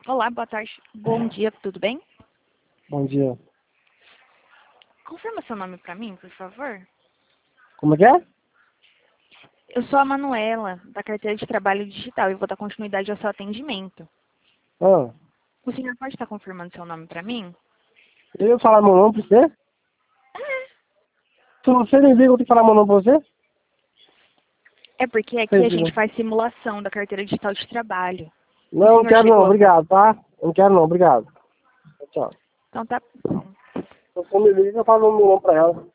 Olá, boa tarde. Bom dia, tudo bem? Bom dia. Confirma seu nome pra mim, por favor. Como é que é? Eu sou a Manuela, da carteira de trabalho digital, e vou dar continuidade ao seu atendimento. Ah, O senhor pode estar confirmando seu nome pra mim? eu falar meu nome pra você? Se você me liga, eu tenho que falar meu nome pra você? É porque aqui Você a diga. gente faz simulação da carteira digital de trabalho. O Não, não senhor quero não, chegou a fazer. obrigado, tá? Eu não quero não, obrigado. Tchau. Então tá bom. Se você me liga, eu falo meu nome pra ela.